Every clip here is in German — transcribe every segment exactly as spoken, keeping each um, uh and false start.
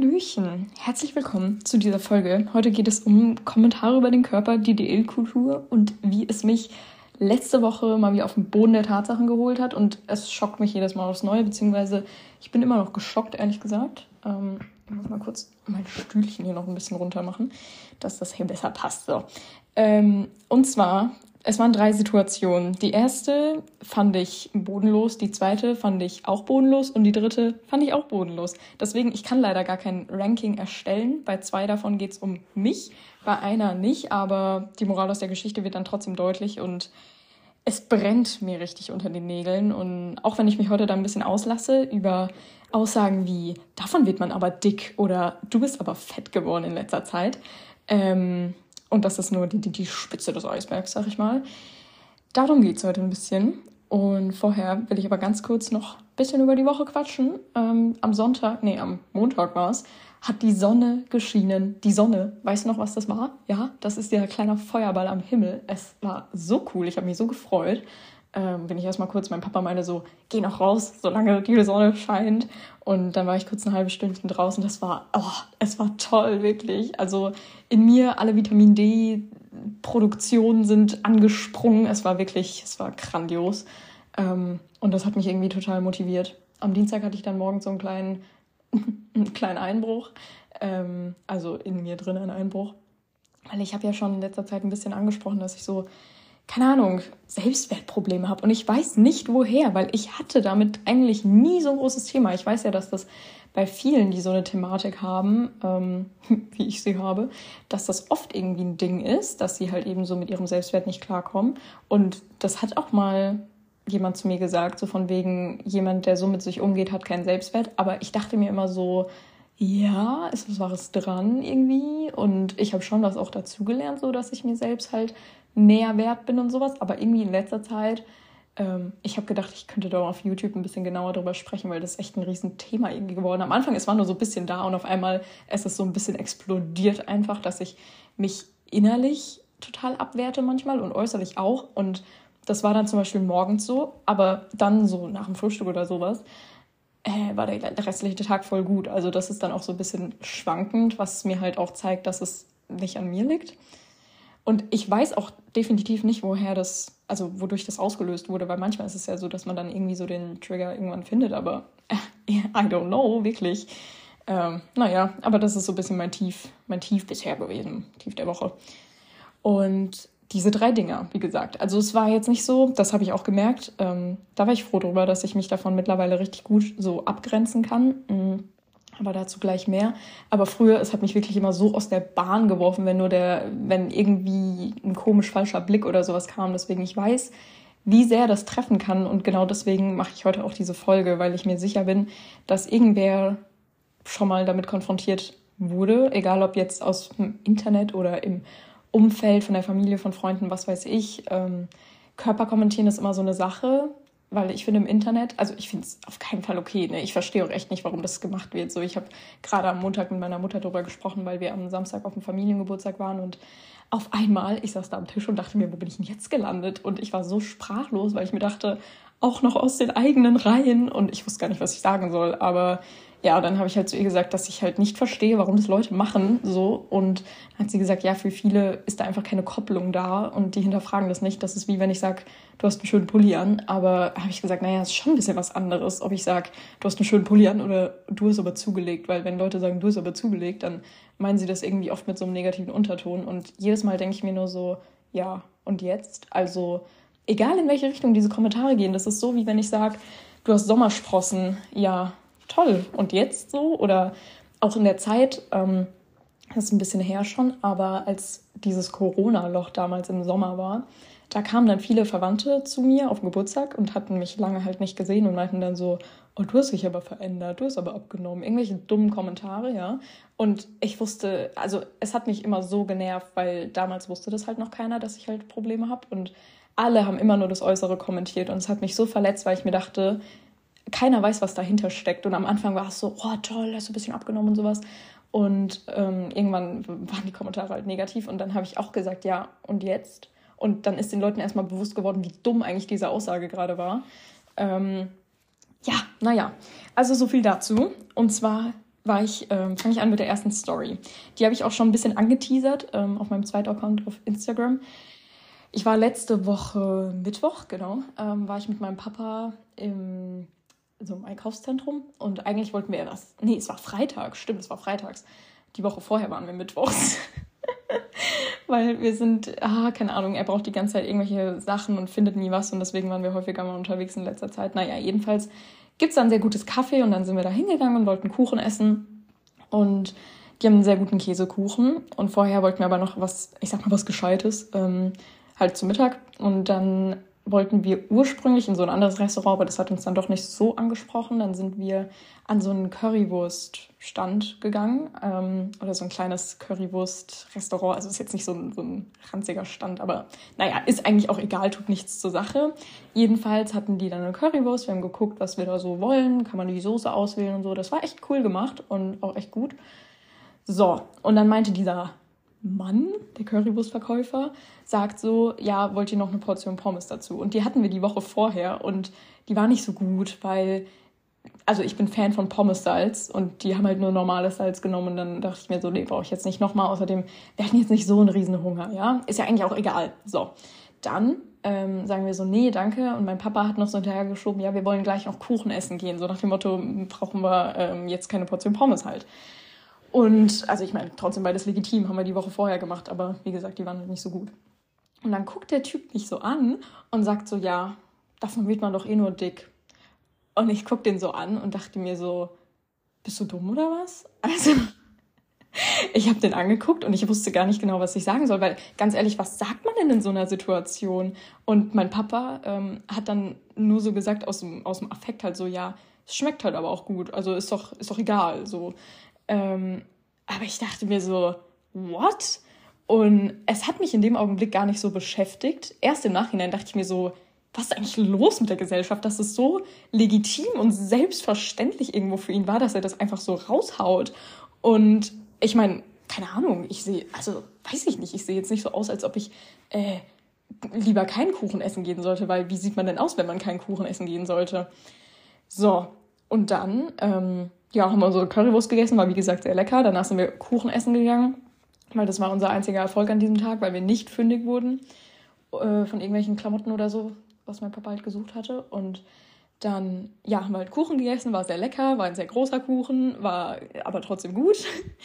Hallöchen, herzlich willkommen zu dieser Folge. Heute geht es um Kommentare über den Körper, die Diätkultur und wie es mich letzte Woche mal wieder auf den Boden der Tatsachen geholt hat. Und es schockt mich jedes Mal aufs Neue, beziehungsweise ich bin immer noch geschockt, ehrlich gesagt. Ähm, ich muss mal kurz mein Stühlchen hier noch ein bisschen runter machen, dass das hier besser passt. So. Ähm, und zwar... Es waren drei Situationen. Die erste fand ich bodenlos, die zweite fand ich auch bodenlos und die dritte fand ich auch bodenlos. Deswegen, ich kann leider gar kein Ranking erstellen. Bei zwei davon geht es um mich, bei einer nicht, aber die Moral aus der Geschichte wird dann trotzdem deutlich und es brennt mir richtig unter den Nägeln. Und auch wenn ich mich heute da ein bisschen auslasse über Aussagen wie, davon wird man aber dick oder du bist aber fett geworden in letzter Zeit, ähm... Und das ist nur die, die, die Spitze des Eisbergs, sag ich mal. Darum geht es heute ein bisschen. Und vorher will ich aber ganz kurz noch ein bisschen über die Woche quatschen. Ähm, am Sonntag, nee, am Montag war es, hat die Sonne geschienen. Die Sonne, weißt du noch, was das war? Ja, das ist der kleine Feuerball am Himmel. Es war so cool, ich habe mich so gefreut. Ähm, bin ich erstmal kurz, mein Papa meinte so, geh noch raus, solange die Sonne scheint. Und dann war ich kurz ein halbes Stündchen draußen. Das war, oh, es war toll, wirklich. Also in mir alle Vitamin D-Produktionen sind angesprungen. Es war wirklich, es war grandios. Ähm, und das hat mich irgendwie total motiviert. Am Dienstag hatte ich dann morgens so einen kleinen, einen kleinen Einbruch. Ähm, also in mir drin ein Einbruch. Weil ich habe ja schon in letzter Zeit ein bisschen angesprochen, dass ich so, keine Ahnung, Selbstwertprobleme habe. Und ich weiß nicht, woher, weil ich hatte damit eigentlich nie so ein großes Thema. Ich weiß ja, dass das bei vielen, die so eine Thematik haben, ähm, wie ich sie habe, dass das oft irgendwie ein Ding ist, dass sie halt eben so mit ihrem Selbstwert nicht klarkommen. Und das hat auch mal jemand zu mir gesagt, so von wegen, jemand, der so mit sich umgeht, hat keinen Selbstwert. Aber ich dachte mir immer so, ja, ist was Wahres dran irgendwie. Und ich habe schon was auch dazugelernt, so dass ich mir selbst halt mehr wert bin und sowas, aber irgendwie in letzter Zeit, ähm, ich habe gedacht, ich könnte da auf YouTube ein bisschen genauer drüber sprechen, weil das ist echt ein Riesenthema irgendwie geworden. Am Anfang, es war nur so ein bisschen da und auf einmal ist es so ein bisschen explodiert einfach, dass ich mich innerlich total abwerte manchmal und äußerlich auch und das war dann zum Beispiel morgens so, aber dann so nach dem Frühstück oder sowas, äh, war der, der restliche Tag voll gut. Also das ist dann auch so ein bisschen schwankend, was mir halt auch zeigt, dass es nicht an mir liegt. Und ich weiß auch definitiv nicht, woher das, also wodurch das ausgelöst wurde, weil manchmal ist es ja so, dass man dann irgendwie so den Trigger irgendwann findet, aber äh, I don't know, wirklich. Ähm, naja, aber das ist so ein bisschen mein Tief, mein Tief bisher gewesen, Tief der Woche. Und diese drei Dinger, wie gesagt, also es war jetzt nicht so, das habe ich auch gemerkt, ähm, da war ich froh drüber, dass ich mich davon mittlerweile richtig gut so abgrenzen kann. Mhm. Aber dazu gleich mehr. Aber früher, es hat mich wirklich immer so aus der Bahn geworfen, wenn nur der, wenn irgendwie ein komisch falscher Blick oder sowas kam. Deswegen, ich weiß, wie sehr das treffen kann. Und genau deswegen mache ich heute auch diese Folge, weil ich mir sicher bin, dass irgendwer schon mal damit konfrontiert wurde. Egal ob jetzt aus dem Internet oder im Umfeld, von der Familie, von Freunden, was weiß ich. Ähm, Körper kommentieren ist immer so eine Sache. Weil ich finde im Internet, also ich finde es auf keinen Fall okay. Ne? Ich verstehe auch echt nicht, warum das gemacht wird. So, ich habe gerade am Montag mit meiner Mutter darüber gesprochen, weil wir am Samstag auf dem Familiengeburtstag waren und auf einmal, ich saß da am Tisch und dachte mir, wo bin ich denn jetzt gelandet? Und ich war so sprachlos, weil ich mir dachte, auch noch aus den eigenen Reihen und ich wusste gar nicht, was ich sagen soll. Aber ja, dann habe ich halt zu ihr gesagt, dass ich halt nicht verstehe, warum das Leute machen so. Und dann hat sie gesagt, ja, für viele ist da einfach keine Kopplung da und die hinterfragen das nicht. Das ist wie wenn ich sage, du hast einen schönen Pulli an. Aber habe ich gesagt, naja, ist schon ein bisschen was anderes, ob ich sage, du hast einen schönen Pulli an oder du hast aber zugelegt. Weil wenn Leute sagen, du hast aber zugelegt, dann meinen sie das irgendwie oft mit so einem negativen Unterton. Und jedes Mal denke ich mir nur so, ja, und jetzt? Also egal in welche Richtung diese Kommentare gehen, das ist so, wie wenn ich sage, du hast Sommersprossen. Ja, toll. Und jetzt so? Oder auch in der Zeit, ähm, das ist ein bisschen her schon, aber als dieses Corona-Loch damals im Sommer war, da kamen dann viele Verwandte zu mir auf den Geburtstag und hatten mich lange halt nicht gesehen und meinten dann so, oh, du hast dich aber verändert, du hast aber abgenommen. Irgendwelche dummen Kommentare, ja. Und ich wusste, also es hat mich immer so genervt, weil damals wusste das halt noch keiner, dass ich halt Probleme habe. Und alle haben immer nur das Äußere kommentiert und es hat mich so verletzt, weil ich mir dachte, keiner weiß, was dahinter steckt. Und am Anfang war es so, oh toll, hast du ein bisschen abgenommen und sowas. Und ähm, irgendwann waren die Kommentare halt negativ und dann habe ich auch gesagt, ja, und jetzt? Und dann ist den Leuten erstmal bewusst geworden, wie dumm eigentlich diese Aussage gerade war. Ähm, ja, naja, also so viel dazu. Und zwar war ich, ähm, fange ich an mit der ersten Story. Die habe ich auch schon ein bisschen angeteasert ähm, auf meinem zweiten Account auf Instagram. Ich war letzte Woche Mittwoch, genau, ähm, war ich mit meinem Papa im, so im Einkaufszentrum und eigentlich wollten wir was, nee, es war Freitag, stimmt, es war freitags. Die Woche vorher waren wir mittwochs. Weil wir sind, ah, keine Ahnung, er braucht die ganze Zeit irgendwelche Sachen und findet nie was und deswegen waren wir häufiger mal unterwegs in letzter Zeit. Naja, jedenfalls gibt es da ein sehr gutes Kaffee und dann sind wir da hingegangen und wollten Kuchen essen und die haben einen sehr guten Käsekuchen und vorher wollten wir aber noch was, ich sag mal was Gescheites, ähm, halt zu Mittag und dann wollten wir ursprünglich in so ein anderes Restaurant, aber das hat uns dann doch nicht so angesprochen. Dann sind wir an so einen Currywurst-Stand gegangen ähm, oder so ein kleines Currywurst-Restaurant. Also ist jetzt nicht so ein, so ein ranziger Stand, aber naja, ist eigentlich auch egal, tut nichts zur Sache. Jedenfalls hatten die dann eine Currywurst. Wir haben geguckt, was wir da so wollen. Kann man die Soße auswählen und so. Das war echt cool gemacht und auch echt gut. So, und dann meinte dieser Mann, der Currywurstverkäufer, sagt so, ja, wollt ihr noch eine Portion Pommes dazu? Und die hatten wir die Woche vorher und die war nicht so gut, weil, also ich bin Fan von Pommes-Salz und die haben halt nur normales Salz genommen und dann dachte ich mir so, nee, brauche ich jetzt nicht nochmal. Außerdem, wir hatten jetzt nicht so einen riesen Hunger, ja? Ist ja eigentlich auch egal. So, dann ähm, sagen wir so, nee, danke. Und mein Papa hat noch so hinterhergeschoben, ja, wir wollen gleich noch Kuchen essen gehen. So nach dem Motto, brauchen wir ähm, jetzt keine Portion Pommes halt. Und, also ich meine, trotzdem beides legitim, haben wir die Woche vorher gemacht, aber wie gesagt, die waren halt nicht so gut. Und dann guckt der Typ mich so an und sagt so, ja, davon wird man doch eh nur dick. Und ich guck den so an und dachte mir so, bist du dumm oder was? Also, ich habe den angeguckt und ich wusste gar nicht genau, was ich sagen soll, weil ganz ehrlich, was sagt man denn in so einer Situation? Und mein Papa ähm, hat dann nur so gesagt, aus dem, aus dem Affekt halt so, ja, es schmeckt halt aber auch gut, also ist doch, ist doch egal, so. Ähm, aber ich dachte mir so, what? Und es hat mich in dem Augenblick gar nicht so beschäftigt. Erst im Nachhinein dachte ich mir so, was ist eigentlich los mit der Gesellschaft, dass es so legitim und selbstverständlich irgendwo für ihn war, dass er das einfach so raushaut. Und ich meine, keine Ahnung, ich sehe, also weiß ich nicht, ich sehe jetzt nicht so aus, als ob ich äh, lieber keinen Kuchen essen gehen sollte, weil wie sieht man denn aus, wenn man keinen Kuchen essen gehen sollte? So, und dann... Ähm, Ja, haben wir unsere Currywurst gegessen, war wie gesagt sehr lecker. Danach sind wir Kuchen essen gegangen, weil das war unser einziger Erfolg an diesem Tag, weil wir nicht fündig wurden äh, von irgendwelchen Klamotten oder so, was mein Papa halt gesucht hatte. Und dann, ja, haben wir halt Kuchen gegessen, war sehr lecker, war ein sehr großer Kuchen, war aber trotzdem gut.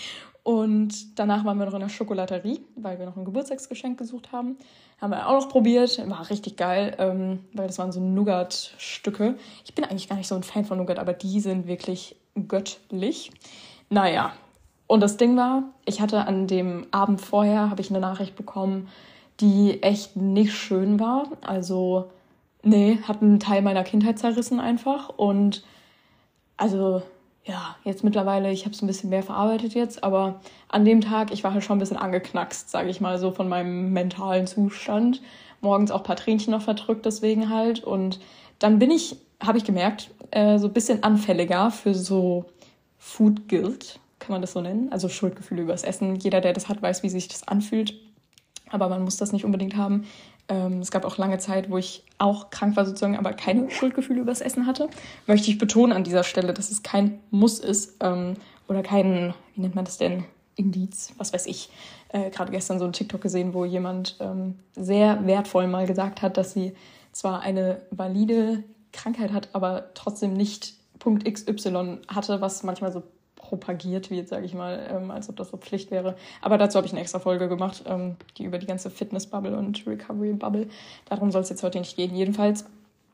Und danach waren wir noch in der Schokolaterie, weil wir noch ein Geburtstagsgeschenk gesucht haben. Haben wir auch noch probiert, war richtig geil, ähm, weil das waren so Nougat-Stücke. Ich bin eigentlich gar nicht so ein Fan von Nougat, aber die sind wirklich göttlich. Naja, und das Ding war, ich hatte an dem Abend vorher, habe ich eine Nachricht bekommen, die echt nicht schön war. Also, nee, hat einen Teil meiner Kindheit zerrissen einfach. Und also, ja, jetzt mittlerweile, ich habe es ein bisschen mehr verarbeitet jetzt, aber an dem Tag, ich war halt schon ein bisschen angeknackst, sage ich mal so, von meinem mentalen Zustand. Morgens auch ein paar Tränchen noch verdrückt deswegen halt. Und dann bin ich, habe ich gemerkt, äh, so ein bisschen anfälliger für so Food Guilt, kann man das so nennen? Also Schuldgefühle übers Essen. Jeder, der das hat, weiß, wie sich das anfühlt. Aber man muss das nicht unbedingt haben. Ähm, es gab auch lange Zeit, wo ich auch krank war sozusagen, aber keine Schuldgefühle übers Essen hatte. Möchte ich betonen an dieser Stelle, dass es kein Muss ist ähm, oder kein, wie nennt man das denn, Indiz, was weiß ich. Äh, gerade gestern so ein TikTok gesehen, wo jemand ähm, sehr wertvoll mal gesagt hat, dass sie zwar eine valide Krankheit hat, aber trotzdem nicht Punkt X Y hatte, was manchmal so propagiert wird, sage ich mal, ähm, als ob das so Pflicht wäre. Aber dazu habe ich eine extra Folge gemacht, ähm, die über die ganze Fitness-Bubble und Recovery-Bubble. Darum soll es jetzt heute nicht gehen. Jedenfalls,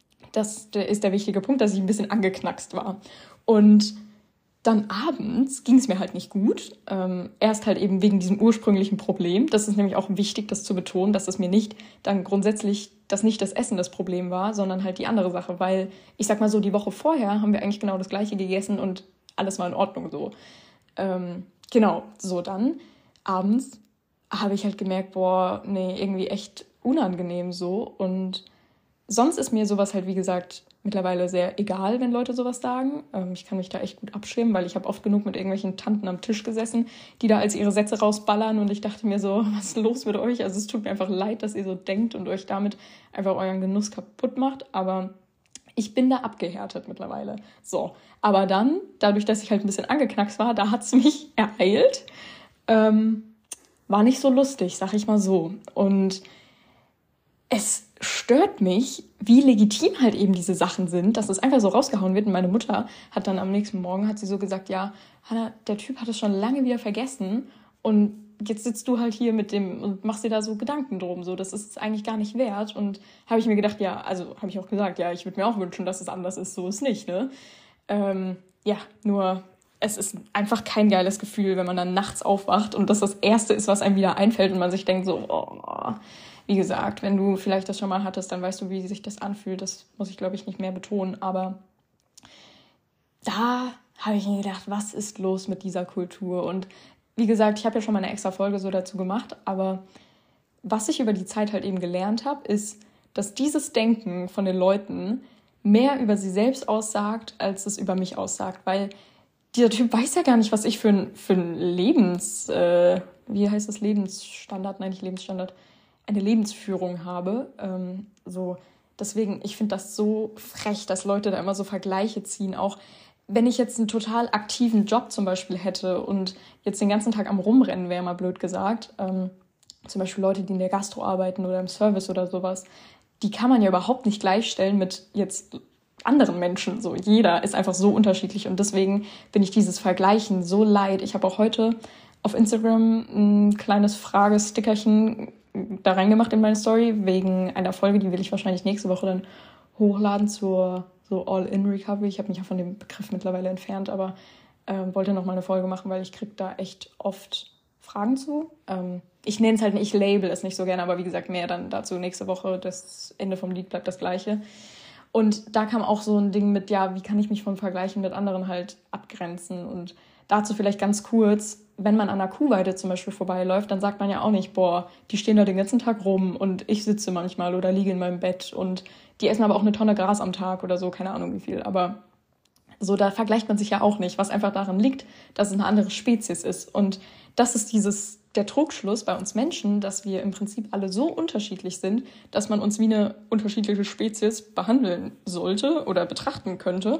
das ist der wichtige Punkt, dass ich ein bisschen angeknackst war. Und dann abends ging es mir halt nicht gut. Ähm, erst halt eben wegen diesem ursprünglichen Problem. Das ist nämlich auch wichtig, das zu betonen, dass es mir nicht dann grundsätzlich, dass nicht das Essen das Problem war, sondern halt die andere Sache. Weil, ich sag mal so, die Woche vorher haben wir eigentlich genau das Gleiche gegessen und alles war in Ordnung so. Ähm, genau, so dann. Abends habe ich halt gemerkt, boah, nee, irgendwie echt unangenehm so. Und sonst ist mir sowas halt, wie gesagt, mittlerweile sehr egal, wenn Leute sowas sagen. Ähm, ich kann mich da echt gut abschirmen, weil ich habe oft genug mit irgendwelchen Tanten am Tisch gesessen, die da als ihre Sätze rausballern und ich dachte mir so, was ist los mit euch? Also es tut mir einfach leid, dass ihr so denkt und euch damit einfach euren Genuss kaputt macht, aber Ich bin da abgehärtet mittlerweile. So, aber dann, dadurch, dass ich halt ein bisschen angeknackst war, da hat es mich ereilt. Ähm, war nicht so lustig, sag ich mal so. Und es stört mich, wie legitim halt eben diese Sachen sind, dass es einfach so rausgehauen wird. Und meine Mutter hat dann am nächsten Morgen, hat sie so gesagt, ja, Hannah, der Typ hat es schon lange wieder vergessen und jetzt sitzt du halt hier mit dem und machst dir da so Gedanken drum, so, das ist es eigentlich gar nicht wert. Und habe ich mir gedacht, ja, also habe ich auch gesagt, ja, ich würde mir auch wünschen, dass es anders ist, so ist nicht, ne? Ähm, ja, nur es ist einfach kein geiles Gefühl, wenn man dann nachts aufwacht und das das Erste ist, was einem wieder einfällt und man sich denkt so, oh, wie gesagt, wenn du vielleicht das schon mal hattest, dann weißt du, wie sich das anfühlt. Das muss ich, glaube ich, nicht mehr betonen. Aber da habe ich mir gedacht, was ist los mit dieser Kultur? Und wie gesagt, ich habe ja schon mal eine extra Folge so dazu gemacht. Aber was ich über die Zeit halt eben gelernt habe, ist, dass dieses Denken von den Leuten mehr über sie selbst aussagt, als es über mich aussagt. Weil dieser Typ weiß ja gar nicht, was ich für ein, für ein Lebens... Äh, wie heißt das? Lebensstandard? Nein, nicht Lebensstandard. Eine Lebensführung habe. Ähm, so, deswegen, ich finde das so frech, dass Leute da immer so Vergleiche ziehen. Auch wenn ich jetzt einen total aktiven Job zum Beispiel hätte und jetzt den ganzen Tag am Rumrennen wäre, mal blöd gesagt, ähm, zum Beispiel Leute, die in der Gastro arbeiten oder im Service oder sowas, die kann man ja überhaupt nicht gleichstellen mit jetzt anderen Menschen. So, jeder ist einfach so unterschiedlich und deswegen bin ich dieses Vergleichen so leid. Ich habe auch heute auf Instagram ein kleines Fragestickerchen da reingemacht in meine Story, wegen einer Folge, die will ich wahrscheinlich nächste Woche dann hochladen zur so All-in-Recovery. Ich habe mich ja von dem Begriff mittlerweile entfernt, aber äh, wollte noch mal eine Folge machen, weil ich kriege da echt oft Fragen zu. Ähm, ich nenne es halt nicht, ich label es nicht so gerne, aber wie gesagt, mehr dann dazu nächste Woche. Das Ende vom Lied bleibt das Gleiche. Und da kam auch so ein Ding mit, ja, wie kann ich mich vom Vergleichen mit anderen halt abgrenzen? Und dazu vielleicht ganz kurz, wenn man an einer Kuhweide zum Beispiel vorbeiläuft, dann sagt man ja auch nicht, boah, die stehen da den ganzen Tag rum und ich sitze manchmal oder liege in meinem Bett und die essen aber auch eine Tonne Gras am Tag oder so, keine Ahnung wie viel. Aber so, da vergleicht man sich ja auch nicht, was einfach daran liegt, dass es eine andere Spezies ist. Und das ist dieses, der Trugschluss bei uns Menschen, dass wir im Prinzip alle so unterschiedlich sind, dass man uns wie eine unterschiedliche Spezies behandeln sollte oder betrachten könnte.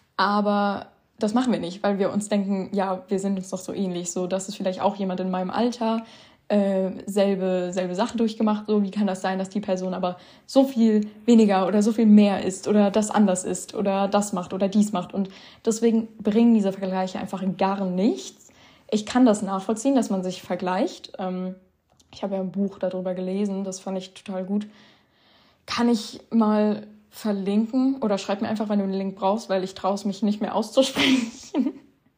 Aber das machen wir nicht, weil wir uns denken, ja, wir sind uns doch so ähnlich. So, das ist vielleicht auch jemand in meinem Alter, äh, selbe, selbe Sache durchgemacht. So, wie kann das sein, dass die Person aber so viel weniger oder so viel mehr ist oder das anders ist oder das macht oder dies macht. Und deswegen bringen diese Vergleiche einfach gar nichts. Ich kann das nachvollziehen, dass man sich vergleicht. Ähm, ich habe ja ein Buch darüber gelesen, das fand ich total gut. Kann ich mal verlinken oder schreib mir einfach, wenn du den Link brauchst, weil ich traue es mich nicht mehr auszusprechen.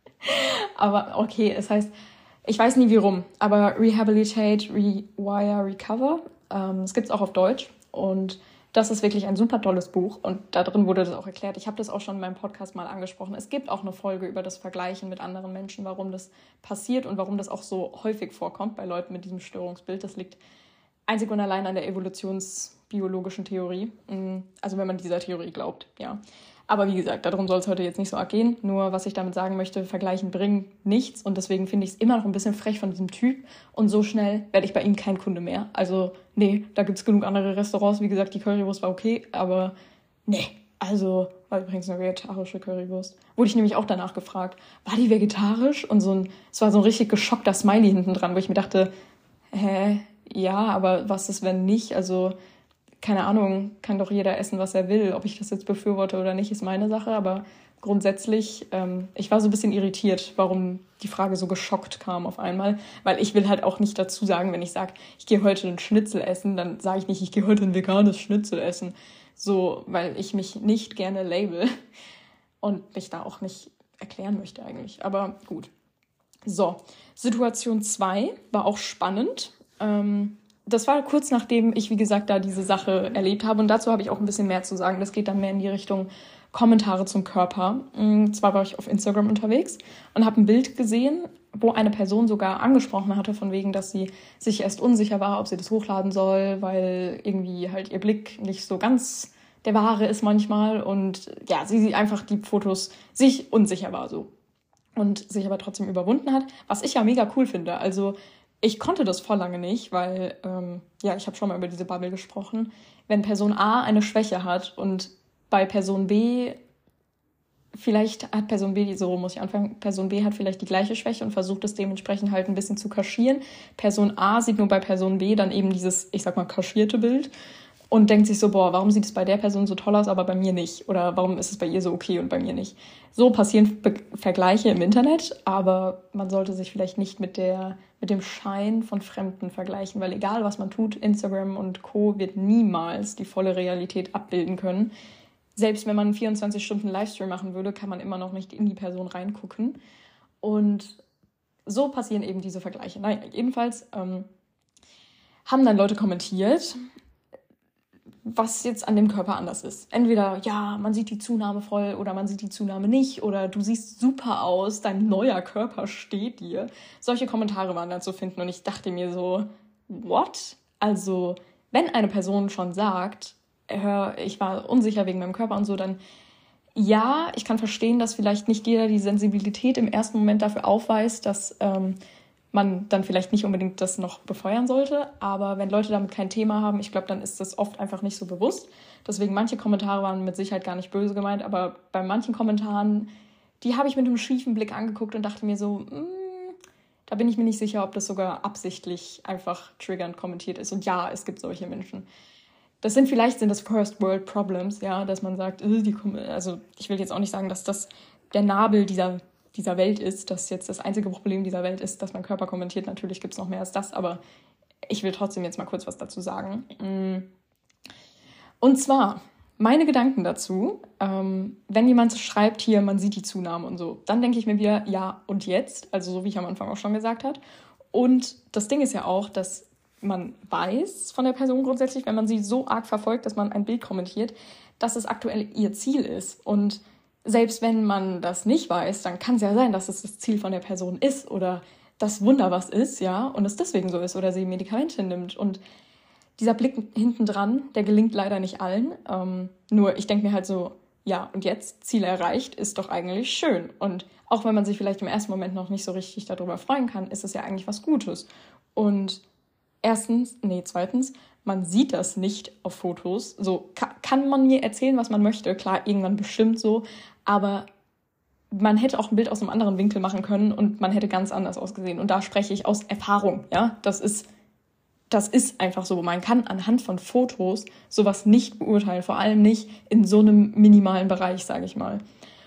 Aber okay, es heißt, ich weiß nie wie rum, aber Rehabilitate, Rewire, Recover. Ähm, das gibt es auch auf Deutsch und das ist wirklich ein super tolles Buch und da drin wurde das auch erklärt. Ich habe das auch schon in meinem Podcast mal angesprochen. Es gibt auch eine Folge über das Vergleichen mit anderen Menschen, warum das passiert und warum das auch so häufig vorkommt bei Leuten mit diesem Störungsbild. Das liegt einzig und allein an der evolutionsbiologischen Theorie. Also wenn man dieser Theorie glaubt, ja. Aber wie gesagt, darum soll es heute jetzt nicht so arg gehen. Nur was ich damit sagen möchte, Vergleichen bringt nichts. Und deswegen finde ich es immer noch ein bisschen frech von diesem Typ. Und so schnell werde ich bei ihm kein Kunde mehr. Also nee, da gibt es genug andere Restaurants. Wie gesagt, die Currywurst war okay, aber nee. Also war übrigens eine vegetarische Currywurst. Wurde ich nämlich auch danach gefragt, war die vegetarisch? Und so ein, es war so ein richtig geschockter Smiley hinten dran, wo ich mir dachte, hä, ja, aber was ist, wenn nicht? Also keine Ahnung, kann doch jeder essen, was er will. Ob ich das jetzt befürworte oder nicht, ist meine Sache. Aber grundsätzlich, ähm, ich war so ein bisschen irritiert, warum die Frage so geschockt kam auf einmal. Weil ich will halt auch nicht dazu sagen, wenn ich sage, ich gehe heute einen Schnitzel essen, dann sage ich nicht, ich gehe heute ein veganes Schnitzel essen. So, weil ich mich nicht gerne label und mich da auch nicht erklären möchte eigentlich. Aber gut. So, Situation zwei war auch spannend. Ähm, Das war kurz nachdem ich, wie gesagt, da diese Sache erlebt habe. Und dazu habe ich auch ein bisschen mehr zu sagen. Das geht dann mehr in die Richtung Kommentare zum Körper. Und zwar war ich auf Instagram unterwegs und habe ein Bild gesehen, wo eine Person sogar angesprochen hatte, von wegen, dass sie sich erst unsicher war, ob sie das hochladen soll, weil irgendwie halt ihr Blick nicht so ganz der wahre ist manchmal. Und ja, sie einfach die Fotos sich unsicher war so. Und sich aber trotzdem überwunden hat, was ich ja mega cool finde. Also ich konnte das vor lange nicht, weil, ähm, ja, ich habe schon mal über diese Bubble gesprochen. Wenn Person A eine Schwäche hat und bei Person B, vielleicht hat Person B, so muss ich anfangen, Person B hat vielleicht die gleiche Schwäche und versucht es dementsprechend halt ein bisschen zu kaschieren. Person A sieht nur bei Person B dann eben dieses, ich sag mal, kaschierte Bild und denkt sich so, boah, warum sieht es bei der Person so toll aus, aber bei mir nicht? Oder warum ist es bei ihr so okay und bei mir nicht? So passieren Be- Vergleiche im Internet, aber man sollte sich vielleicht nicht mit der, mit dem Schein von Fremden vergleichen, weil egal was man tut, Instagram und Co. wird niemals die volle Realität abbilden können. Selbst wenn man einen vierundzwanzig Stunden Livestream machen würde, kann man immer noch nicht in die Person reingucken. Und so passieren eben diese Vergleiche. Naja, jedenfalls ähm, haben dann Leute kommentiert, was jetzt an dem Körper anders ist. Entweder, ja, man sieht die Zunahme voll oder man sieht die Zunahme nicht oder du siehst super aus, dein neuer Körper steht dir. Solche Kommentare waren dann zu finden und ich dachte mir so, what? Also, wenn eine Person schon sagt, hör, ich war unsicher wegen meinem Körper und so, dann ja, ich kann verstehen, dass vielleicht nicht jeder die Sensibilität im ersten Moment dafür aufweist, dass ähm, man dann vielleicht nicht unbedingt das noch befeuern sollte. Aber wenn Leute damit kein Thema haben, ich glaube, dann ist das oft einfach nicht so bewusst. Deswegen, manche Kommentare waren mit Sicherheit gar nicht böse gemeint, aber bei manchen Kommentaren, die habe ich mit einem schiefen Blick angeguckt und dachte mir so, mh, da bin ich mir nicht sicher, ob das sogar absichtlich einfach triggernd kommentiert ist. Und ja, es gibt solche Menschen. Das sind vielleicht sind das First World Problems, ja, dass man sagt, äh, die, also ich will jetzt auch nicht sagen, dass das der Nabel dieser dieser Welt ist, dass jetzt das einzige Problem dieser Welt ist, dass man Körper kommentiert. Natürlich gibt es noch mehr als das, aber ich will trotzdem jetzt mal kurz was dazu sagen. Und zwar, meine Gedanken dazu, ähm, wenn jemand schreibt hier, man sieht die Zunahme und so, dann denke ich mir wieder, ja, und jetzt? Also so wie ich am Anfang auch schon gesagt habe. Und das Ding ist ja auch, dass man weiß von der Person grundsätzlich, wenn man sie so arg verfolgt, dass man ein Bild kommentiert, dass es aktuell ihr Ziel ist. Und selbst wenn man das nicht weiß, dann kann es ja sein, dass es das Ziel von der Person ist oder das Wunder was ist, ja, und es deswegen so ist oder sie Medikamente nimmt. Und dieser Blick hinten dran, der gelingt leider nicht allen. Ähm, nur ich denke mir halt so, ja, und jetzt, Ziel erreicht, ist doch eigentlich schön. Und auch wenn man sich vielleicht im ersten Moment noch nicht so richtig darüber freuen kann, ist es ja eigentlich was Gutes. Und erstens, nee, zweitens, man sieht das nicht auf Fotos. So ka- kann man mir erzählen, was man möchte. Klar, irgendwann bestimmt so. Aber man hätte auch ein Bild aus einem anderen Winkel machen können und man hätte ganz anders ausgesehen. Und da spreche ich aus Erfahrung. Ja, das ist, das ist einfach so. Man kann anhand von Fotos sowas nicht beurteilen. Vor allem nicht in so einem minimalen Bereich, sage ich mal.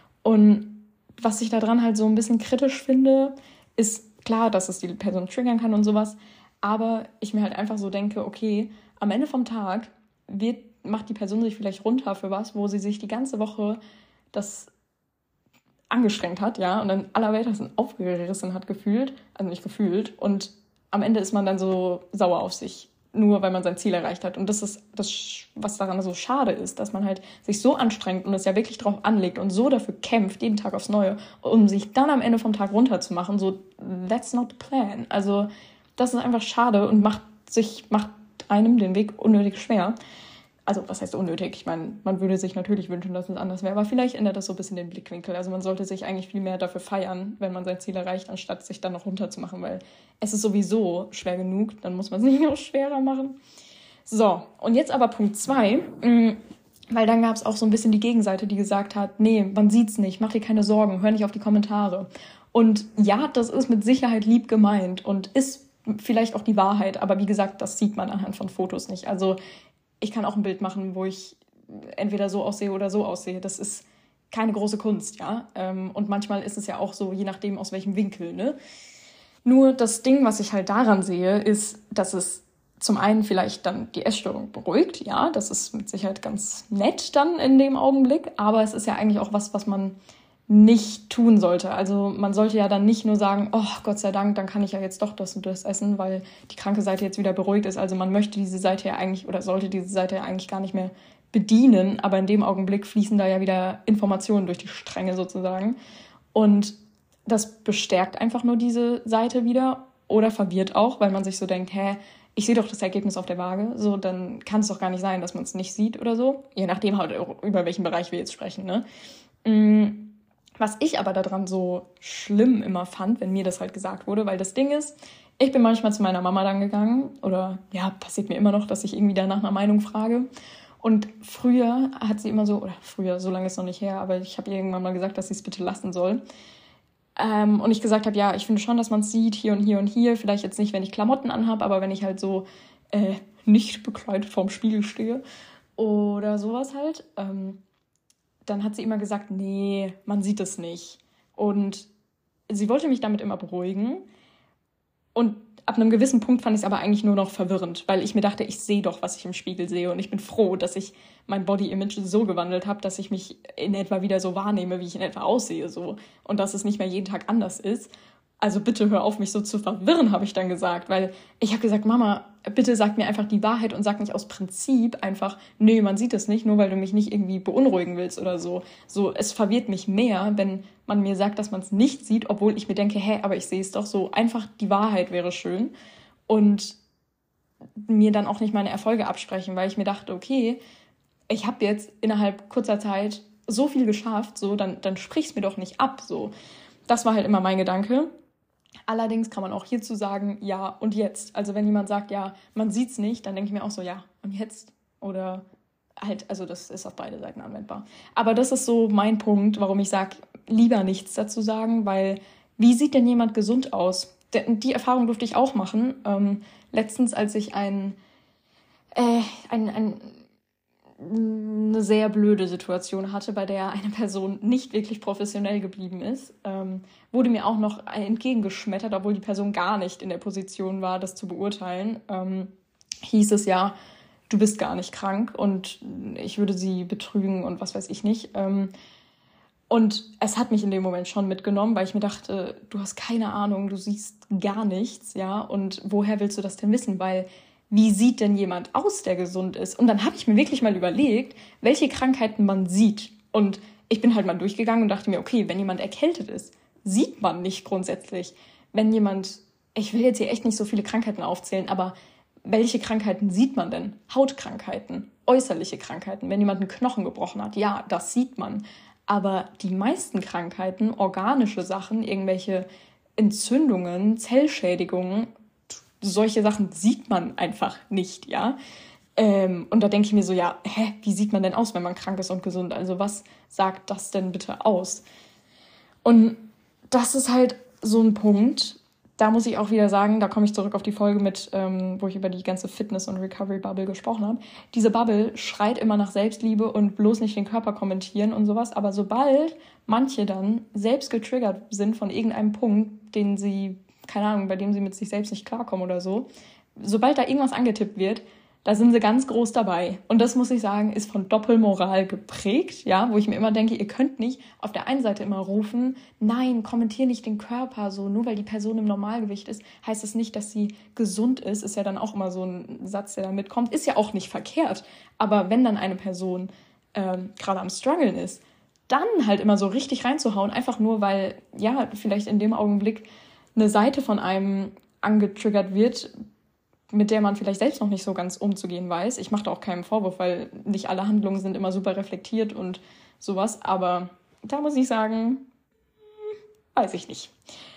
Und was ich daran halt so ein bisschen kritisch finde, ist klar, dass es die Person triggern kann und sowas. Aber ich mir halt einfach so denke, okay, am Ende vom Tag wird, macht die Person sich vielleicht runter für was, wo sie sich die ganze Woche das angestrengt hat, ja, und dann allerweltesten aufgerissen hat gefühlt, also nicht gefühlt, und am Ende ist man dann so sauer auf sich, nur weil man sein Ziel erreicht hat. Und das ist das, was daran so schade ist, dass man halt sich so anstrengt und es ja wirklich drauf anlegt und so dafür kämpft, jeden Tag aufs Neue, um sich dann am Ende vom Tag runterzumachen, so, that's not the plan. Also das ist einfach schade und macht sich, macht einem den Weg unnötig schwer. Also, was heißt unnötig? Ich meine, man würde sich natürlich wünschen, dass es anders wäre, aber vielleicht ändert das so ein bisschen den Blickwinkel. Also man sollte sich eigentlich viel mehr dafür feiern, wenn man sein Ziel erreicht, anstatt sich dann noch runterzumachen, weil es ist sowieso schwer genug, dann muss man es nicht noch schwerer machen. So, und jetzt aber Punkt zwei, weil dann gab es auch so ein bisschen die Gegenseite, die gesagt hat, nee, man sieht's nicht, mach dir keine Sorgen, hör nicht auf die Kommentare. Und ja, das ist mit Sicherheit lieb gemeint und ist vielleicht auch die Wahrheit, aber wie gesagt, das sieht man anhand von Fotos nicht. Also ich kann auch ein Bild machen, wo ich entweder so aussehe oder so aussehe. Das ist keine große Kunst, ja. Und manchmal ist es ja auch so, je nachdem aus welchem Winkel, ne. Nur das Ding, was ich halt daran sehe, ist, dass es zum einen vielleicht dann die Essstörung beruhigt, ja. Das ist mit Sicherheit ganz nett dann in dem Augenblick, aber es ist ja eigentlich auch was, was man nicht tun sollte. Also man sollte ja dann nicht nur sagen, oh Gott sei Dank, dann kann ich ja jetzt doch das und das essen, weil die kranke Seite jetzt wieder beruhigt ist. Also man möchte diese Seite ja eigentlich oder sollte diese Seite ja eigentlich gar nicht mehr bedienen, aber in dem Augenblick fließen da ja wieder Informationen durch die Stränge sozusagen. Und das bestärkt einfach nur diese Seite wieder oder verwirrt auch, weil man sich so denkt, hä, ich sehe doch das Ergebnis auf der Waage, so, dann kann es doch gar nicht sein, dass man es nicht sieht oder so. Je nachdem halt, über welchen Bereich wir jetzt sprechen, ne? Was ich aber daran so schlimm immer fand, wenn mir das halt gesagt wurde, weil das Ding ist, ich bin manchmal zu meiner Mama dann gegangen oder ja, passiert mir immer noch, dass ich irgendwie da nach einer Meinung frage Und früher hat sie immer so, oder früher, so lange ist es noch nicht her, aber ich habe ihr irgendwann mal gesagt, dass sie es bitte lassen soll. Ähm, und ich gesagt habe, ja, ich finde schon, dass man es sieht, hier und hier und hier. Vielleicht jetzt nicht, wenn ich Klamotten anhabe, aber wenn ich halt so äh, nicht bekleidet vorm Spiegel stehe oder sowas halt, ähm, dann hat sie immer gesagt, nee, man sieht es nicht. Und sie wollte mich damit immer beruhigen. Und ab einem gewissen Punkt fand ich es aber eigentlich nur noch verwirrend, weil ich mir dachte, ich sehe doch, was ich im Spiegel sehe. Und ich bin froh, dass ich mein Body-Image so gewandelt habe, dass ich mich in etwa wieder so wahrnehme, wie ich in etwa aussehe. So. Und dass es nicht mehr jeden Tag anders ist. Also bitte hör auf, mich so zu verwirren, habe ich dann gesagt. Weil ich habe gesagt, Mama, bitte sag mir einfach die Wahrheit und sag nicht aus Prinzip einfach, nee, man sieht es nicht, nur weil du mich nicht irgendwie beunruhigen willst oder so. So, es verwirrt mich mehr, wenn man mir sagt, dass man es nicht sieht, obwohl ich mir denke, hä, aber ich sehe es doch so. Einfach die Wahrheit wäre schön. Und mir dann auch nicht meine Erfolge absprechen, weil ich mir dachte, okay, ich habe jetzt innerhalb kurzer Zeit so viel geschafft, so, dann, dann sprich's mir doch nicht ab. So. Das war halt immer mein Gedanke. Allerdings kann man auch hierzu sagen, ja und jetzt. Also wenn jemand sagt, ja, man sieht's nicht, dann denke ich mir auch so, ja, und jetzt? Oder halt, also das ist auf beide Seiten anwendbar. Aber das ist so mein Punkt, warum ich sage, lieber nichts dazu sagen, weil wie sieht denn jemand gesund aus? Die Erfahrung durfte ich auch machen. Ähm, letztens, als ich ein, äh, ein, ein eine sehr blöde Situation hatte, bei der eine Person nicht wirklich professionell geblieben ist, ähm, wurde mir auch noch entgegengeschmettert, obwohl die Person gar nicht in der Position war, das zu beurteilen. Ähm, hieß es ja, du bist gar nicht krank und ich würde sie betrügen und was weiß ich nicht. Ähm, und es hat mich in dem Moment schon mitgenommen, weil ich mir dachte, du hast keine Ahnung, du siehst gar nichts, ja, und woher willst du das denn wissen? Weil wie sieht denn jemand aus, der gesund ist? Und dann habe ich mir wirklich mal überlegt, welche Krankheiten man sieht. Und ich bin halt mal durchgegangen und dachte mir, okay, wenn jemand erkältet ist, sieht man nicht grundsätzlich. Wenn jemand, ich will jetzt hier echt nicht so viele Krankheiten aufzählen, aber welche Krankheiten sieht man denn? Hautkrankheiten, äußerliche Krankheiten. Wenn jemand einen Knochen gebrochen hat, ja, das sieht man. Aber die meisten Krankheiten, organische Sachen, irgendwelche Entzündungen, Zellschädigungen, solche Sachen sieht man einfach nicht, ja. Ähm, und da denke ich mir so, ja, hä, wie sieht man denn aus, wenn man krank ist und gesund? Also was sagt das denn bitte aus? Und das ist halt so ein Punkt, da muss ich auch wieder sagen, da komme ich zurück auf die Folge mit, ähm, wo ich über die ganze Fitness- und Recovery-Bubble gesprochen habe. Diese Bubble schreit immer nach Selbstliebe und bloß nicht den Körper kommentieren und sowas, aber sobald manche dann selbst getriggert sind von irgendeinem Punkt, den sie keine Ahnung, bei dem sie mit sich selbst nicht klarkommen oder so, sobald da irgendwas angetippt wird, da sind sie ganz groß dabei. Und das, muss ich sagen, ist von Doppelmoral geprägt, ja, wo ich mir immer denke, ihr könnt nicht auf der einen Seite immer rufen, nein, kommentier nicht den Körper, so, nur weil die Person im Normalgewicht ist, heißt das nicht, dass sie gesund ist, ist ja dann auch immer so ein Satz, der da mitkommt, ist ja auch nicht verkehrt. Aber wenn dann eine Person ähm, gerade am Struggeln ist, dann halt immer so richtig reinzuhauen, einfach nur, weil, ja, vielleicht in dem Augenblick eine Seite von einem angetriggert wird, mit der man vielleicht selbst noch nicht so ganz umzugehen weiß. Ich mache da auch keinen Vorwurf, weil nicht alle Handlungen sind immer super reflektiert und sowas. Aber da muss ich sagen, weiß ich nicht.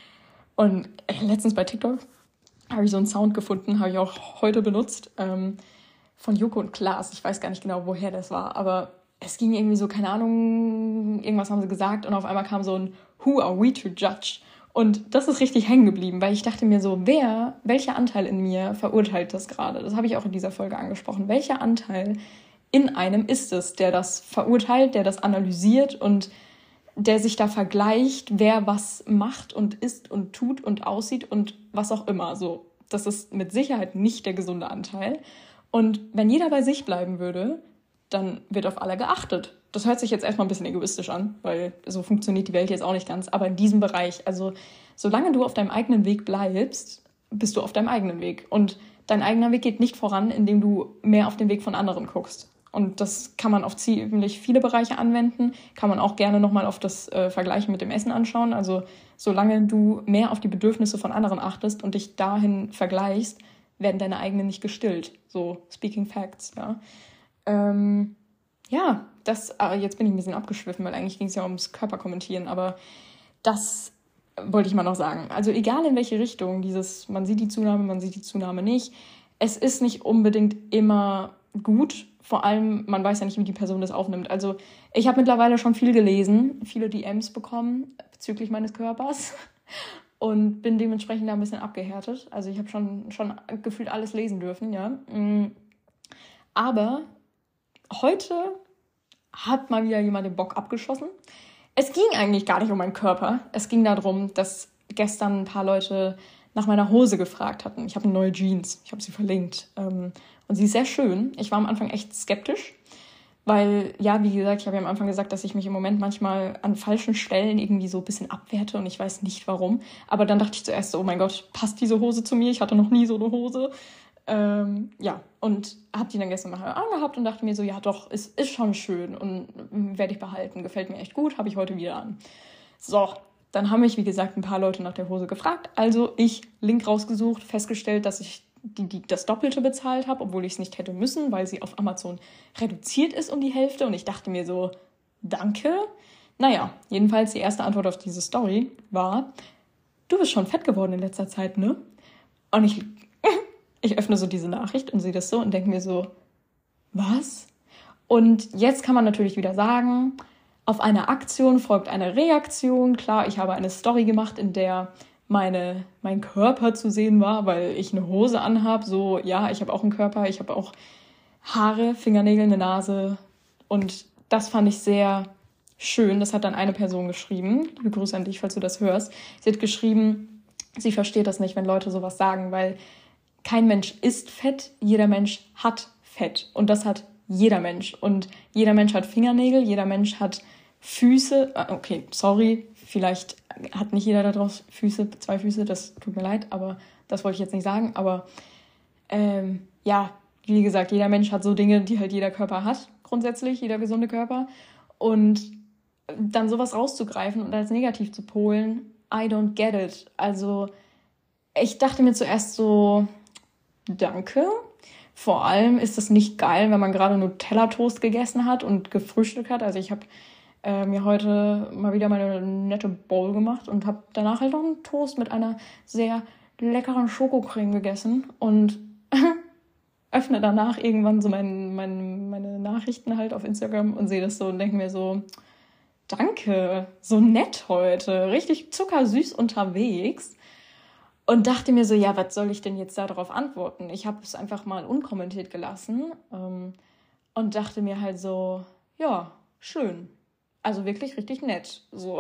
Und letztens bei TikTok habe ich so einen Sound gefunden, habe ich auch heute benutzt, ähm, von Joko und Klaas. Ich weiß gar nicht genau, woher das war, aber es ging irgendwie so, keine Ahnung, irgendwas haben sie gesagt und auf einmal kam so ein Who are we to judge? Und das ist richtig hängen geblieben, weil ich dachte mir so, wer, welcher Anteil in mir verurteilt das gerade? Das habe ich auch in dieser Folge angesprochen. Welcher Anteil in einem ist es, der das verurteilt, der das analysiert und der sich da vergleicht, wer was macht und ist und tut und aussieht und was auch immer. So, das ist mit Sicherheit nicht der gesunde Anteil. Und wenn jeder bei sich bleiben würde, dann wird auf alle geachtet. Das hört sich jetzt erstmal ein bisschen egoistisch an, weil so funktioniert die Welt jetzt auch nicht ganz. Aber in diesem Bereich, also solange du auf deinem eigenen Weg bleibst, bist du auf deinem eigenen Weg. Und dein eigener Weg geht nicht voran, indem du mehr auf den Weg von anderen guckst. Und das kann man auf ziemlich viele Bereiche anwenden. Kann man auch gerne nochmal auf das äh, Vergleichen mit dem Essen anschauen. Also solange du mehr auf die Bedürfnisse von anderen achtest und dich dahin vergleichst, werden deine eigenen nicht gestillt. So, speaking facts, ja. Ähm, ja, das, aber jetzt bin ich ein bisschen abgeschwiffen, weil eigentlich ging es ja ums Körperkommentieren, aber das wollte ich mal noch sagen. Also egal in welche Richtung, dieses, man sieht die Zunahme, man sieht die Zunahme nicht, es ist nicht unbedingt immer gut, vor allem, man weiß ja nicht, wie die Person das aufnimmt. Also ich habe mittlerweile schon viel gelesen, viele D Ms bekommen bezüglich meines Körpers und bin dementsprechend da ein bisschen abgehärtet. Also ich habe schon, schon gefühlt alles lesen dürfen, ja. Aber heute hat mal wieder jemand den Bock abgeschossen. Es ging eigentlich gar nicht um meinen Körper. Es ging darum, dass gestern ein paar Leute nach meiner Hose gefragt hatten. Ich habe eine neue Jeans, ich habe sie verlinkt. Und sie ist sehr schön. Ich war am Anfang echt skeptisch, weil, ja, wie gesagt, ich habe ja am Anfang gesagt, dass ich mich im Moment manchmal an falschen Stellen irgendwie so ein bisschen abwerte und ich weiß nicht warum. Aber dann dachte ich zuerst so, oh mein Gott, passt diese Hose zu mir? Ich hatte noch nie so eine Hose. Ähm, ja, und habe die dann gestern mal angehabt und dachte mir so, ja doch, es ist, ist schon schön und werde ich behalten, gefällt mir echt gut, habe ich heute wieder an. So, dann haben mich, wie gesagt, ein paar Leute nach der Hose gefragt, also ich Link rausgesucht, festgestellt, dass ich die, die das Doppelte bezahlt habe, obwohl ich es nicht hätte müssen, weil sie auf Amazon reduziert ist um die Hälfte und ich dachte mir so, danke. Naja, jedenfalls die erste Antwort auf diese Story war, du bist schon fett geworden in letzter Zeit, ne? Und ich... Ich öffne so diese Nachricht und sehe das so und denke mir so, was? Und jetzt kann man natürlich wieder sagen, auf eine Aktion folgt eine Reaktion. Klar, ich habe eine Story gemacht, in der meine, mein Körper zu sehen war, weil ich eine Hose anhabe. So, ja, ich habe auch einen Körper, ich habe auch Haare, Fingernägel, eine Nase. Und das fand ich sehr schön. Das hat dann eine Person geschrieben. Liebe Grüße an dich, falls du das hörst. Sie hat geschrieben, sie versteht das nicht, wenn Leute sowas sagen, weil kein Mensch ist fett, jeder Mensch hat Fett. Und das hat jeder Mensch. Und jeder Mensch hat Fingernägel, jeder Mensch hat Füße. Okay, sorry, vielleicht hat nicht jeder da draus Füße, zwei Füße, das tut mir leid, aber das wollte ich jetzt nicht sagen. Aber ähm, ja, wie gesagt, jeder Mensch hat so Dinge, die halt jeder Körper hat, grundsätzlich, jeder gesunde Körper. Und dann sowas rauszugreifen und als negativ zu polen, I don't get it. Also ich dachte mir zuerst so, danke. Vor allem ist es nicht geil, wenn man gerade Nutella-Toast gegessen hat und gefrühstückt hat. Also ich habe äh, mir heute mal wieder meine nette Bowl gemacht und habe danach halt noch einen Toast mit einer sehr leckeren Schokocreme gegessen und öffne danach irgendwann so mein, mein, meine Nachrichten halt auf Instagram und sehe das so und denke mir so, danke, so nett heute, richtig zuckersüß unterwegs. Und dachte mir so, ja, was soll ich denn jetzt darauf antworten? Ich habe es einfach mal unkommentiert gelassen ähm, und dachte mir halt so, ja, schön. Also wirklich richtig nett. So.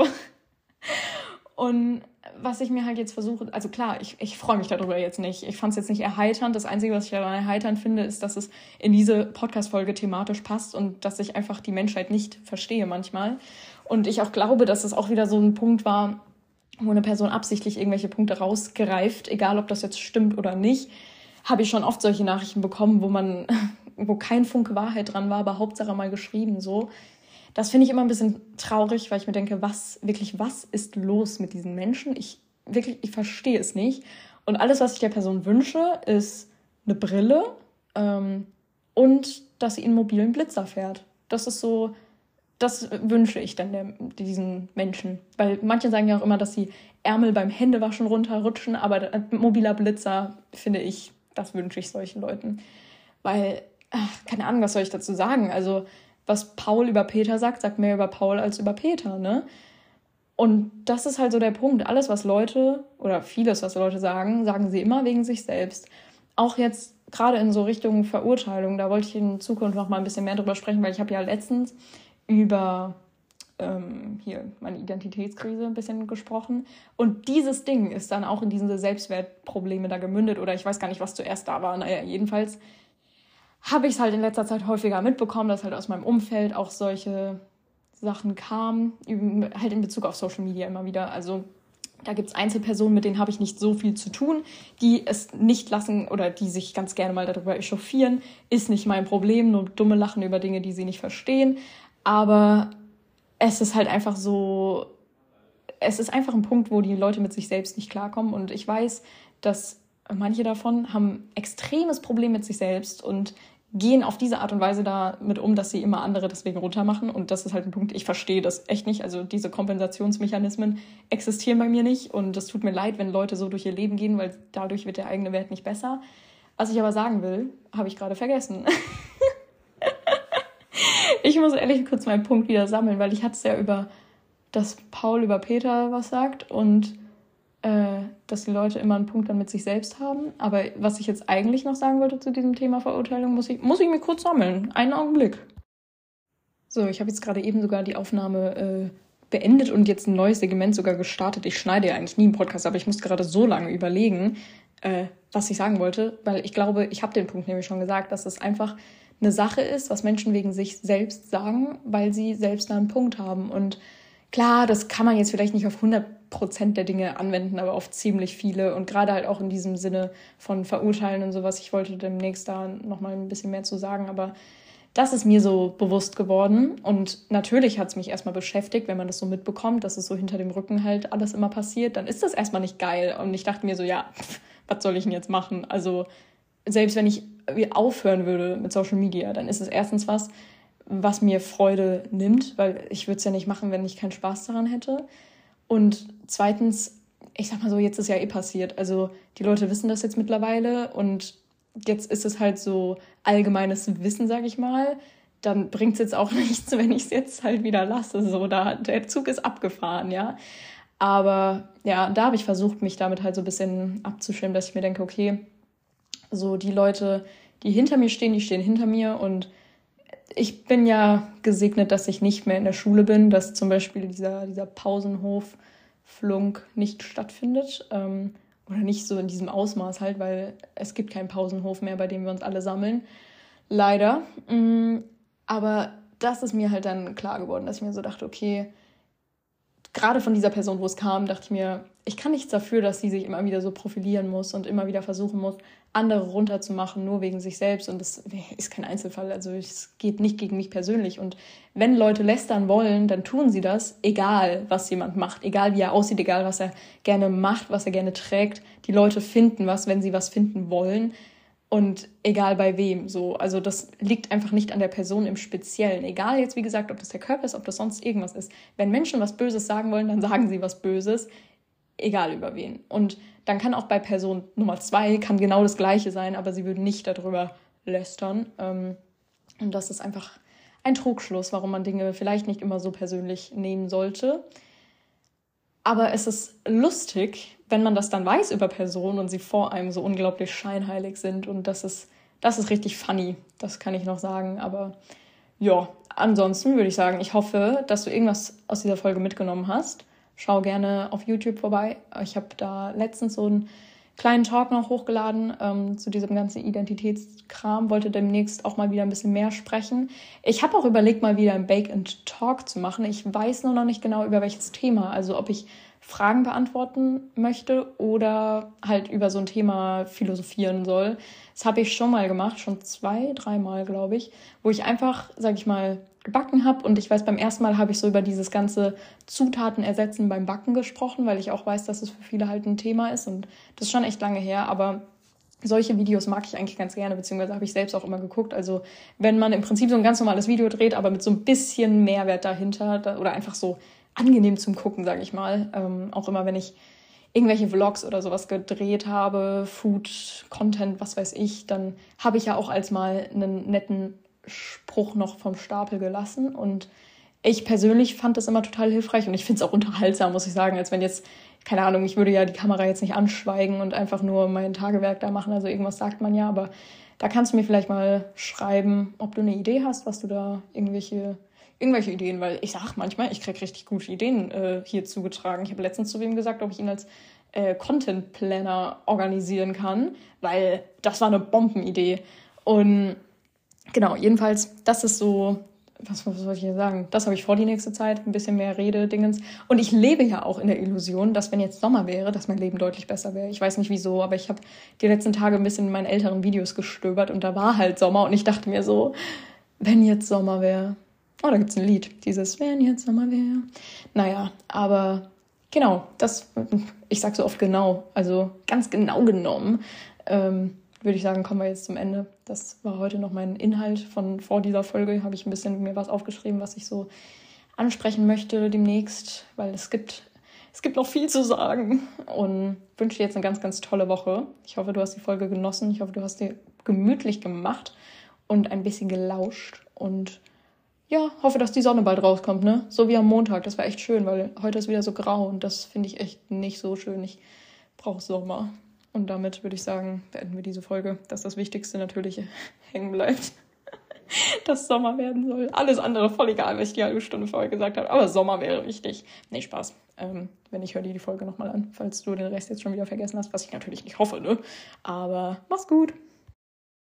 Und was ich mir halt jetzt versuche, also klar, ich, ich freue mich darüber jetzt nicht. Ich fand es jetzt nicht erheiternd. Das Einzige, was ich daran erheiternd finde, ist, dass es in diese Podcast-Folge thematisch passt und dass ich einfach die Menschheit nicht verstehe manchmal. Und ich auch glaube, dass es auch wieder so ein Punkt war, wo eine Person absichtlich irgendwelche Punkte rausgreift, egal ob das jetzt stimmt oder nicht, habe ich schon oft solche Nachrichten bekommen, wo man, wo kein Funke Wahrheit dran war, aber Hauptsache mal geschrieben so. Das finde ich immer ein bisschen traurig, weil ich mir denke, was, wirklich, was ist los mit diesen Menschen? Ich, wirklich, ich verstehe es nicht. Und alles, was ich der Person wünsche, ist eine Brille ähm, und dass sie einen mobilen Blitzer fährt. Das ist so, das wünsche ich dann der, diesen Menschen. Weil manche sagen ja auch immer, dass die Ärmel beim Händewaschen runterrutschen, aber ein mobiler Blitzer, finde ich, das wünsche ich solchen Leuten. Weil, ach, keine Ahnung, was soll ich dazu sagen? Also, was Paul über Peter sagt, sagt mehr über Paul als über Peter, ne? Und das ist halt so der Punkt. Alles, was Leute, oder vieles, was Leute sagen, sagen sie immer wegen sich selbst. Auch jetzt gerade in so Richtung Verurteilung, da wollte ich in Zukunft noch mal ein bisschen mehr drüber sprechen, weil ich habe ja letztens über ähm, hier meine Identitätskrise ein bisschen gesprochen. Und dieses Ding ist dann auch in diese Selbstwertprobleme da gemündet. Oder ich weiß gar nicht, was zuerst da war. Naja, jedenfalls habe ich es halt in letzter Zeit häufiger mitbekommen, dass halt aus meinem Umfeld auch solche Sachen kamen, halt in Bezug auf Social Media immer wieder. Also da gibt es Einzelpersonen, mit denen habe ich nicht so viel zu tun, die es nicht lassen oder die sich ganz gerne mal darüber echauffieren. Ist nicht mein Problem, nur dumme Lachen über Dinge, die sie nicht verstehen. Aber es ist halt einfach so, es ist einfach ein Punkt, wo die Leute mit sich selbst nicht klarkommen. Und ich weiß, dass manche davon haben extremes Problem mit sich selbst und gehen auf diese Art und Weise damit um, dass sie immer andere deswegen runtermachen. Und das ist halt ein Punkt, ich verstehe das echt nicht. Also diese Kompensationsmechanismen existieren bei mir nicht. Und es tut mir leid, wenn Leute so durch ihr Leben gehen, weil dadurch wird der eigene Wert nicht besser. Was ich aber sagen will, habe ich gerade vergessen. Ich muss ehrlich kurz meinen Punkt wieder sammeln, weil ich hatte es ja über, dass Paul über Peter was sagt und äh, dass die Leute immer einen Punkt dann mit sich selbst haben. Aber was ich jetzt eigentlich noch sagen wollte zu diesem Thema Verurteilung, muss ich, muss ich mir kurz sammeln. Einen Augenblick. So, ich habe jetzt gerade eben sogar die Aufnahme äh, beendet und jetzt ein neues Segment sogar gestartet. Ich schneide ja eigentlich nie einen Podcast, aber ich muss gerade so lange überlegen, äh, was ich sagen wollte, weil ich glaube, ich habe den Punkt nämlich schon gesagt, dass es einfach eine Sache ist, was Menschen wegen sich selbst sagen, weil sie selbst da einen Punkt haben. Und klar, das kann man jetzt vielleicht nicht auf hundert Prozent der Dinge anwenden, aber auf ziemlich viele und gerade halt auch in diesem Sinne von Verurteilen und sowas. Ich wollte demnächst da nochmal ein bisschen mehr zu sagen, aber das ist mir so bewusst geworden und natürlich hat es mich erstmal beschäftigt, wenn man das so mitbekommt, dass es so hinter dem Rücken halt alles immer passiert, dann ist das erstmal nicht geil und ich dachte mir so, ja, pff, was soll ich denn jetzt machen? Also selbst wenn ich aufhören würde mit Social Media, dann ist es erstens was, was mir Freude nimmt, weil ich würde es ja nicht machen, wenn ich keinen Spaß daran hätte. Und zweitens, ich sag mal so, jetzt ist ja eh passiert. Also die Leute wissen das jetzt mittlerweile und jetzt ist es halt so allgemeines Wissen, sag ich mal. Dann bringt es jetzt auch nichts, wenn ich es jetzt halt wieder lasse. So, da, der Zug ist abgefahren, ja. Aber ja, da habe ich versucht, mich damit halt so ein bisschen abzuschirmen, dass ich mir denke, okay, so die Leute, die hinter mir stehen, die stehen hinter mir und ich bin ja gesegnet, dass ich nicht mehr in der Schule bin, dass zum Beispiel dieser, dieser Pausenhof-Flunk nicht stattfindet ähm, oder nicht so in diesem Ausmaß halt, weil es gibt keinen Pausenhof mehr, bei dem wir uns alle sammeln. Leider. Aber das ist mir halt dann klar geworden, dass ich mir so dachte, okay, gerade von dieser Person, wo es kam, dachte ich mir, ich kann nichts dafür, dass sie sich immer wieder so profilieren muss und immer wieder versuchen muss, andere runterzumachen, nur wegen sich selbst. Und das ist kein Einzelfall, also es geht nicht gegen mich persönlich. Und wenn Leute lästern wollen, dann tun sie das, egal was jemand macht, egal wie er aussieht, egal was er gerne macht, was er gerne trägt. Die Leute finden was, wenn sie was finden wollen. Und egal bei wem, so. Also das liegt einfach nicht an der Person im Speziellen. Egal jetzt, wie gesagt, ob das der Körper ist, ob das sonst irgendwas ist. Wenn Menschen was Böses sagen wollen, dann sagen sie was Böses. Egal über wen. Und dann kann auch bei Person Nummer zwei kann genau das Gleiche sein, aber sie würden nicht darüber lästern. Und das ist einfach ein Trugschluss, warum man Dinge vielleicht nicht immer so persönlich nehmen sollte. Aber es ist lustig, wenn man das dann weiß über Personen und sie vor einem so unglaublich scheinheilig sind. Und das ist, das ist richtig funny, das kann ich noch sagen. Aber ja, ansonsten würde ich sagen, ich hoffe, dass du irgendwas aus dieser Folge mitgenommen hast. Schau gerne auf YouTube vorbei. Ich habe da letztens so einen kleinen Talk noch hochgeladen ähm, zu diesem ganzen Identitätskram. Wollte demnächst auch mal wieder ein bisschen mehr sprechen. Ich habe auch überlegt, mal wieder ein Bake and Talk zu machen. Ich weiß nur noch nicht genau, über welches Thema. Also ob ich Fragen beantworten möchte oder halt über so ein Thema philosophieren soll. Das habe ich schon mal gemacht, schon zwei, dreimal, glaube ich, wo ich einfach, sag ich mal, gebacken habe. Und ich weiß, beim ersten Mal habe ich so über dieses ganze Zutaten ersetzen beim Backen gesprochen, weil ich auch weiß, dass es für viele halt ein Thema ist. Und das ist schon echt lange her, aber solche Videos mag ich eigentlich ganz gerne, beziehungsweise habe ich selbst auch immer geguckt. Also wenn man im Prinzip so ein ganz normales Video dreht, aber mit so ein bisschen Mehrwert dahinter da, oder einfach so angenehm zum Gucken, sage ich mal. Ähm, auch immer, wenn ich irgendwelche Vlogs oder sowas gedreht habe, Food, Content, was weiß ich, dann habe ich ja auch als mal einen netten Spruch noch vom Stapel gelassen. Und ich persönlich fand das immer total hilfreich und ich finde es auch unterhaltsam, muss ich sagen, als wenn jetzt, keine Ahnung, ich würde ja die Kamera jetzt nicht anschweigen und einfach nur mein Tagewerk da machen, also irgendwas sagt man ja, aber da kannst du mir vielleicht mal schreiben, ob du eine Idee hast, was du da irgendwelche irgendwelche Ideen, weil ich sag manchmal, ich kriege richtig gute Ideen äh, hier zugetragen. Ich habe letztens zu wem gesagt, ob ich ihn als äh, Content Planner organisieren kann, weil das war eine Bombenidee. Und genau, jedenfalls, das ist so, was, was soll ich hier sagen? Das habe ich vor die nächste Zeit, ein bisschen mehr Rede-Dingens. Und ich lebe ja auch in der Illusion, dass wenn jetzt Sommer wäre, dass mein Leben deutlich besser wäre. Ich weiß nicht wieso, aber ich habe die letzten Tage ein bisschen in meinen älteren Videos gestöbert und da war halt Sommer und ich dachte mir so, wenn jetzt Sommer wäre. Oh, da gibt's ein Lied, dieses wenn jetzt Sommer wäre. Naja, aber genau, das, ich sag so oft genau, also ganz genau genommen, ähm, würde ich sagen, kommen wir jetzt zum Ende. Das war heute noch mein Inhalt von vor dieser Folge. Habe ich ein bisschen mir was aufgeschrieben, was ich so ansprechen möchte demnächst, weil es gibt, es gibt noch viel zu sagen und wünsche dir jetzt eine ganz, ganz tolle Woche. Ich hoffe, du hast die Folge genossen. Ich hoffe, du hast dir gemütlich gemacht und ein bisschen gelauscht und ja, hoffe, dass die Sonne bald rauskommt, ne? So wie am Montag. Das war echt schön, weil heute ist wieder so grau und das finde ich echt nicht so schön. Ich brauche Sommer. Und damit würde ich sagen, beenden wir diese Folge, dass das Wichtigste natürlich hängen bleibt. Dass Sommer werden soll. Alles andere voll egal, was ich die halbe Stunde vorher gesagt habe. Aber Sommer wäre wichtig. Nee, Spaß. Ähm, wenn ich höre dir die Folge nochmal an, falls du den Rest jetzt schon wieder vergessen hast, was ich natürlich nicht hoffe, ne? Aber mach's gut.